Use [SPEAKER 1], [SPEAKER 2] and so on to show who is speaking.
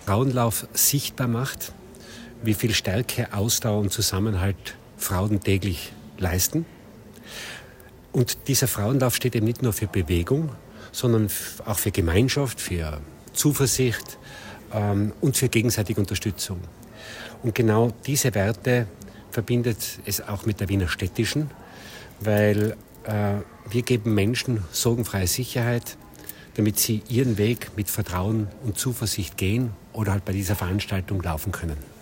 [SPEAKER 1] Frauenlauf sichtbar macht, wie viel Stärke, Ausdauer und Zusammenhalt Frauen täglich leisten. Und dieser Frauenlauf steht eben nicht nur für Bewegung, sondern auch für Gemeinschaft, für Zuversicht und für gegenseitige Unterstützung. Und genau diese Werte verbindet es auch mit der Wiener Städtischen, weil wir geben Menschen sorgenfreie Sicherheit, damit sie ihren Weg mit Vertrauen und Zuversicht gehen oder halt bei dieser Veranstaltung laufen können.